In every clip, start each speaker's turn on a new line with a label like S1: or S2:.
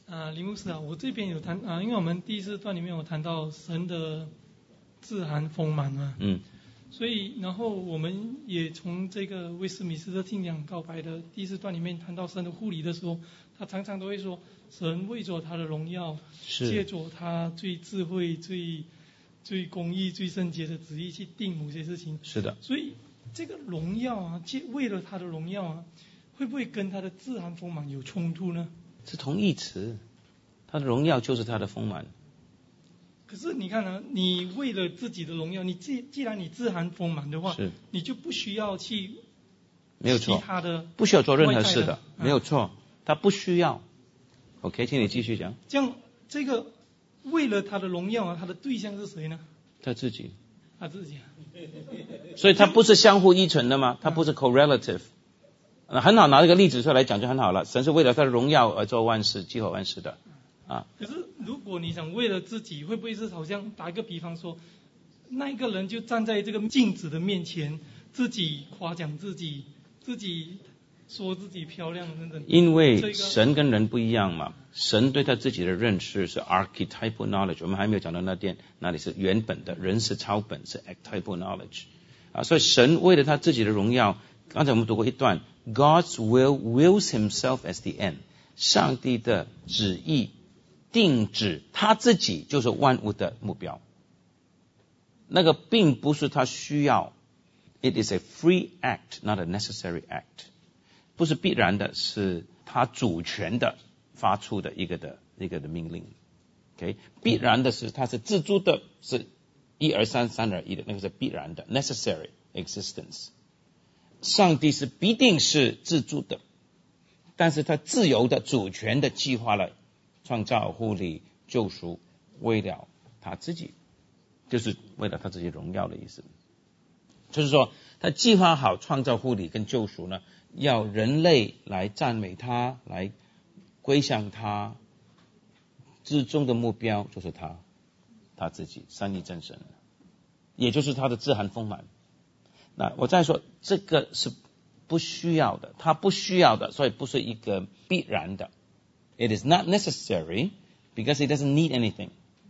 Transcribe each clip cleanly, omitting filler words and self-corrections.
S1: 林牧师啊，我这边有谈因为我们第4段里面有谈到神的自含丰满嘛，所以然后我们也从这个威斯敏斯特信仰告白的第4段里面谈到神的护理的时候，他常常都会说，神为着他的荣耀，借着他最智慧、最公义、最圣洁的旨意去定某些事情。
S2: 是的。
S1: 所以这个荣耀啊，为了他的荣耀啊，会不会跟他的自含丰满有冲突呢？
S2: 是同义词，他的荣耀就是他的丰满。
S1: 可是你看啊，你为了自己的荣耀，你既然你自含丰满的话，你就不需要去
S2: 没有错，
S1: 其他的
S2: 不需要做任何事的，没有错，他不需要。OK， 请你继续讲。
S1: 这样，这个为了他的荣耀啊，他的对象是谁呢？
S2: 他自己。
S1: 他自己啊。
S2: 所以他不是相互依存的吗？他不是 correlative。很好，拿这个例子出来讲就很好了。神是为了他的荣耀而做万事，计划万事的。
S1: 可是如果你想为了自己，会不会是好像打一个比方说，那一个人就站在这个镜子的面前，自己夸奖自己说自己漂亮等等。
S2: 因为神跟人不一样嘛，神对他自己的认识是 archetypal knowledge， 我们还没有讲到那里是原本的，人是超本，是 archetypal knowledge。所以神为了他自己的荣耀，刚才我们读过一段 ，God's will wills himself as the end， 上帝的旨意定旨他自己就是万物的目标，那个并不是他需要 ，it is a free act, not a necessary act， 不是必然的，是他主权的发出的一个的命令。OK， 必然的是他是自主的，是1而3 3而1的，那个是必然的 necessary existence。上帝是必定是自主的，但是他自由的主权的计划了创造、护理、救赎，为了他自己，就是为了他自己荣耀的意思。就是说他计划好创造、护理跟救赎呢，要人类来赞美他，来归向他，最终的目标就是他自己，三一真神，也就是他的自含丰满。那我再说，这个是不需要的，他不需要的，所以不是一个必然的。It is not necessary because it doesn't need anything.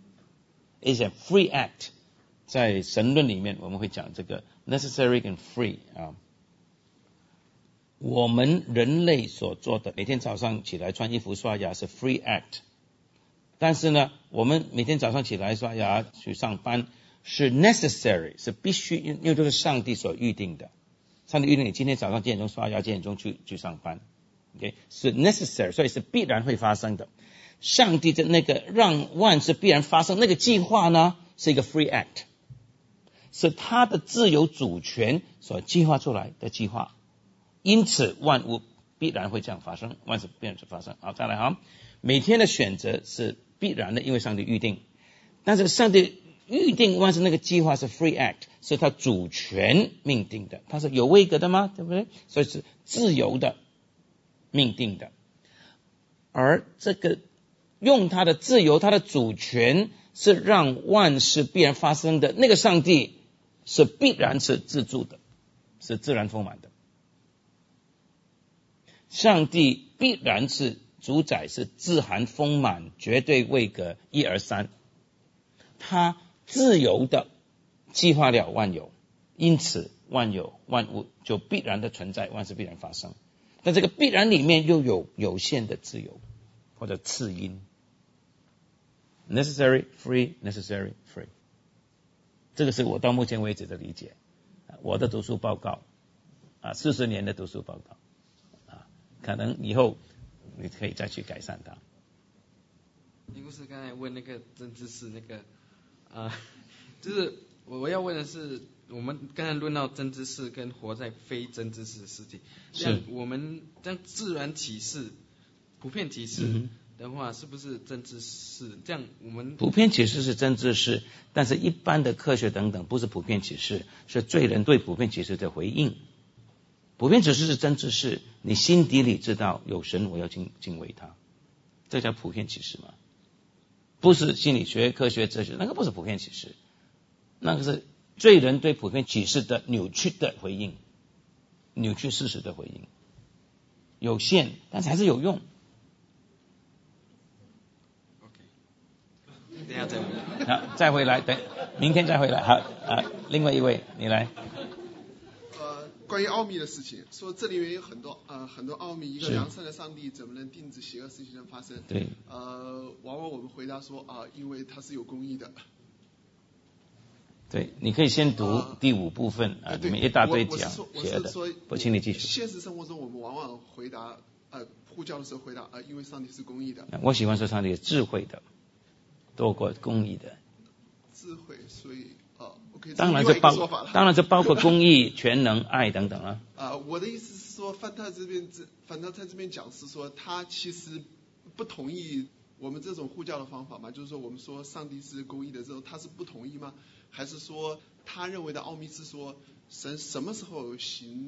S2: It's a free act. 在神论里面我们会讲这个 necessary and free 啊。我们人类所做的每天早上起来穿衣服刷牙是 free act， 但是呢我们每天早上起来刷牙去上班是 necessary， 是必须，因为这是上帝所预定的。上帝预定你今天早上几点钟刷牙，几点钟去上班。OK， 是 necessary， 所以是必然会发生的。上帝的那个让万事必然发生那个计划呢，是一个 free act， 是他的自由主权所计划出来的计划。因此万物必然会这样发生，万事必然会发生。好，再来哈，每天的选择是必然的，因为上帝预定。但是上帝预定万事那个计划是 free act， 是他主权命定的，他是有位格的吗？对不对？所以是自由的命定的。而这个用他的自由，他的主权是让万事必然发生的那个上帝是必然是自助的，是自然丰满的。上帝必然是主宰，是自含丰满，绝对位格1而3，他自由的计划了万有，因此万有万物就必然的存在，万事必然发生。但这个必然里面又有有限的自由或者次因 necessary free necessary free， 这个是我到目前为止的理解，我的读书报告40年的读书报告可能以后你可以再去改善它。
S3: 林牧师刚才问那个真知识那个就是我要问的是，我们刚才论到真知识跟活在非真知识的世界，像我们像自然启示、普遍启示的话，是不是真知识？这样我们
S2: 普遍启示是真知识，但是一般的科学等等不是普遍启示，是罪人对普遍启示的回应。普遍启示是真知识，你心底里知道有神，我要敬畏他，这叫普遍启示嘛？不是心理学、科学、哲学，那个不是普遍启示，那个是罪人对普遍启示的扭曲的回应，扭曲事实的回应，有限，但是还是有用。 好，再回来，等明天再回来。好另外一位你来。
S4: 关于奥秘的事情，说这里面有很多奥秘，一个良善的上帝怎么能禁止邪恶事情的发生？
S2: 对。
S4: 往往我们回答说因为他是有公义的。
S2: 对，你可以先读第5部分里面一大堆讲邪恶的。不，请你继续。
S4: 现实生活中我们往往回答呼叫的时候回答因为上帝是公义的。
S2: 我喜欢说上帝是智慧的，多过公义的。
S4: 智慧，所以OK，
S2: 当然这包括公义、全能、爱等等了。
S4: 我的意思是说，范特这边讲是说，他其实不同意我们这种呼叫的方法嘛，就是说我们说上帝是公义的之后，他是不同意吗？还是说他认为的奥秘是说神什么时候行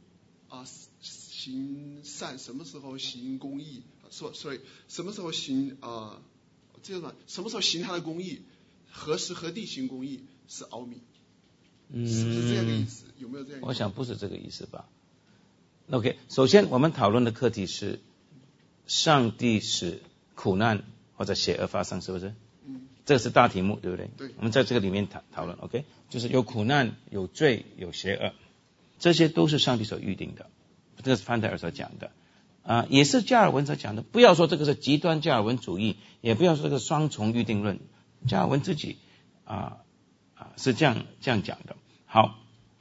S4: 善，什么时候行公义？所以什么时候行什么时候行他的公义？何时何地行公义是奥秘？是不是这样的意思？有没有这样的意思？
S2: 我想不是这个意思吧。OK， 首先我们讨论的课题是上帝使苦难或者邪恶发生，是不是？这是大题目，对不对？
S4: 对。
S2: 我们在这个里面讨论 ，OK， 就是有苦难、有罪、有邪恶，这些都是上帝所预定的。这个是范德尔所讲的也是加尔文所讲的。不要说这个是极端加尔文主义，也不要说这个双重预定论。加尔文自己是这样讲的。好，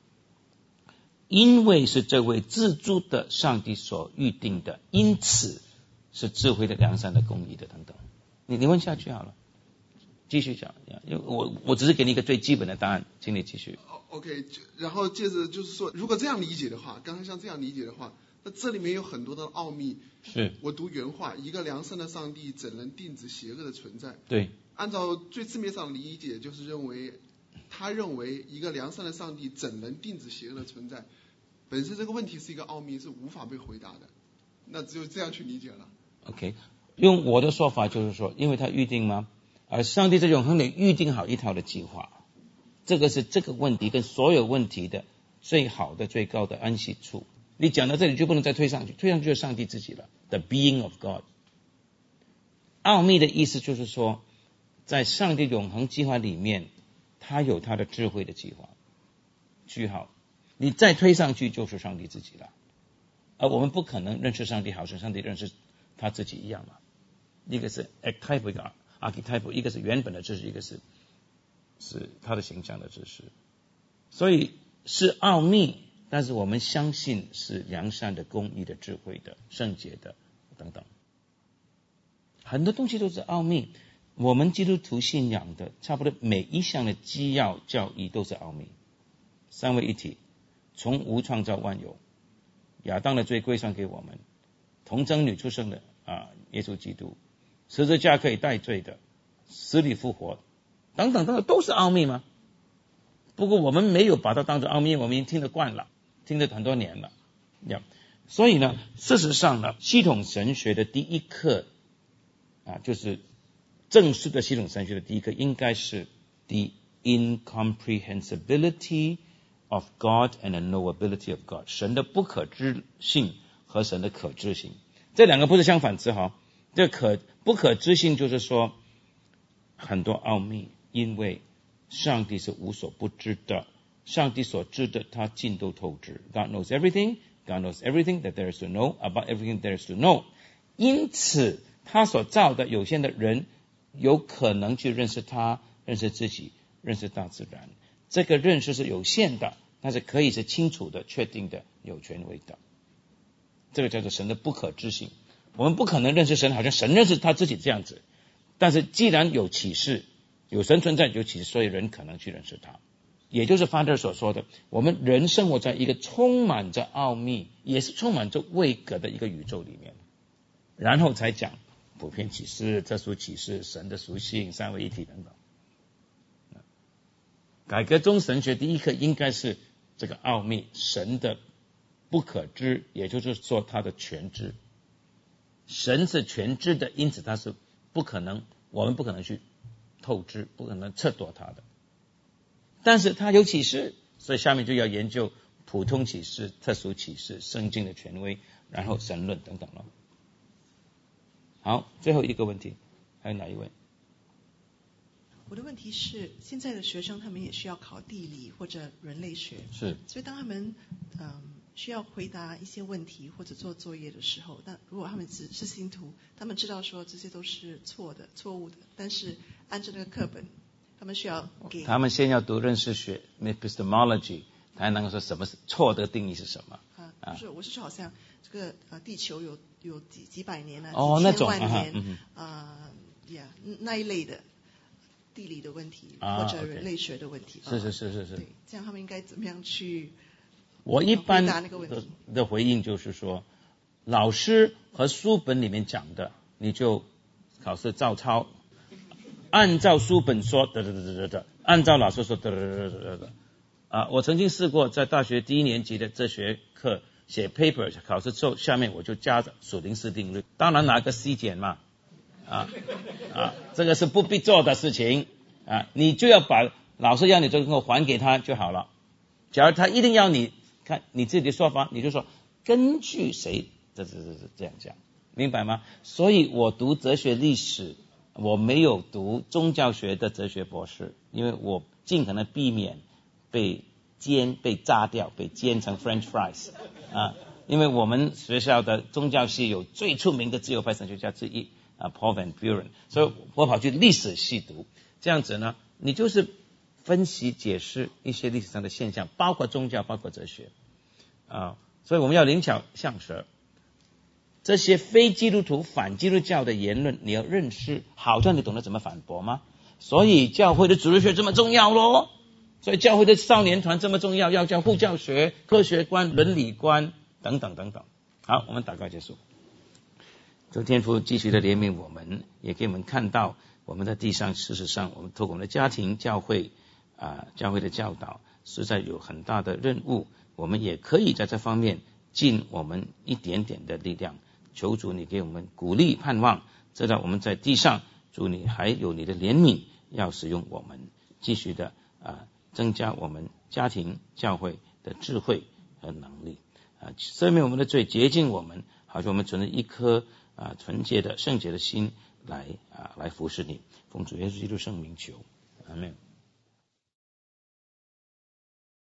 S2: 因为是这位自助的上帝所预定的，因此是智慧的、良善的、公义的等等。你问下去好了，继续讲。因为我只是给你一个最基本的答案，请你继续。
S4: OK， 然后接着就是说，如果这样理解的话，刚才像这样理解的话，那这里面有很多的奥秘。
S2: 是。
S4: 我读原话，一个良善的上帝怎能禁止邪恶的存在？
S2: 对。
S4: 按照最字面上理解，就是他认为一个良善的上帝怎能禁止邪恶的存在？本身这个问题是一个奥秘，是无法被回答的。那只有这样去理解了。
S2: OK， 用我的说法就是说，因为他预定吗？而上帝在永恒里预定好一套的计划，这个是这个问题跟所有问题的最好的、最高的安息处。你讲到这里就不能再推上去，推上去就是上帝自己了。The being of God。奥秘的意思就是说，在上帝永恒计划里面，他有他的智慧的计划。句号，你再推上去就是上帝自己了。而我们不可能认识上帝好像上帝认识他自己一样嘛。一个是 archetype， 一个 archetype， 一个是原本的知识，一个是他的形象的知识。所以是奥秘，但是我们相信是良善的、公义的、智慧的、圣洁的等等。很多东西都是奥秘。我们基督徒信仰的差不多每一项的基要教义都是奥秘。三位一体，从无创造万有，亚当的罪归算给我们，童贞女出生的耶稣基督，十字架可以代罪的，死里复活等等等等，都是奥秘吗？不过我们没有把它当作奥秘，我们已经听得惯了，听了很多年了。所以呢，事实上呢，系统神学的第一课就是正式的系统神学的第一课应该是 The incomprehensibility of God and the knowability of God， 神的不可知性和神的可知性，这两个不是相反词哈。这不可知性就是说很多奥秘，因为上帝是无所不知的，上帝所知的他尽都透知。 God knows everything that there is to know about everything there is to know， 因此他所造的有限的人有可能去认识他，认识自己，认识大自然。这个认识是有限的，但是可以是清楚的、确定的、有权威的。这个叫做神的不可知性。我们不可能认识神好像神认识他自己这样子，但是既然有启示，有神存在，有启示，所以人可能去认识他。也就是法德所说的，我们人生活在一个充满着奥秘，也是充满着位格的一个宇宙里面，然后才讲普遍启示、特殊启示、神的属性、三位一体等等。改革中神学第一课应该是这个奥秘，神的不可知，也就是说他的全知。神是全知的，因此他是不可能，我们不可能去透支，不可能测度他的。但是他有启示，所以下面就要研究普通启示、特殊启示、圣经的权威，然后神论等等了。好，最后一个问题，还有哪一位？
S5: 我的问题是，现在的学生他们也需要考地理或者人类学，
S2: 是，
S5: 所以当他们需要回答一些问题或者做作业的时候，但如果他们只是信徒，他们知道说这些都是错误的，但是按照那个课本，他们需要给
S2: 他们先要读认识学 epistemology， 才能够说什么是错的定义是什么。
S5: 就是我是说好像这个地球有几百年了，
S2: 那
S5: 几千万年那一类的地理的问题，或者人类学的问题。
S2: 是。
S5: 对，这样他们应该怎么样去？
S2: 我一般的回应就是说，老师和书本里面讲的，你就考试照抄，按照书本说按照老师说我曾经试过在大学1年级的哲学课写 paper 考试之后，下面我就加着属灵式定律，当然拿个 C 减嘛，这个是不必做的事情你就要把老师要你这个还给他就好了。假如他一定要你看你自己的说法，你就说根据谁这样讲，明白吗？所以我读哲学历史，我没有读宗教学的哲学博士，因为我尽可能避免被炸掉，被煎成 French fries 因为我们学校的宗教系有最出名的自由派神学家之一Paul Van Buren， 所以我跑去历史系读，这样子呢，你就是分析解释一些历史上的现象，包括宗教，包括哲学所以我们要灵巧像蛇，这些非基督徒反基督教的言论你要认识，好像你懂得怎么反驳吗？所以教会的主日学这么重要咯，所以教会的少年团这么重要，要教护教学、科学观、伦理观等等等等。好，我们祷告结束。求天父继续的怜悯我们，也给我们看到我们在地上，事实上我们透过我们的家庭、教会教会的教导实在有很大的任务，我们也可以在这方面尽我们一点点的力量。求主你给我们鼓励盼望，知道我们在地上，主你还有你的怜悯要使用我们，继续的增加我们家庭教会的智慧和能力赦免我们的罪，洁净我们，好像我们存着一颗纯洁的圣洁的心来服侍你。奉主耶稣基督圣名求，阿们。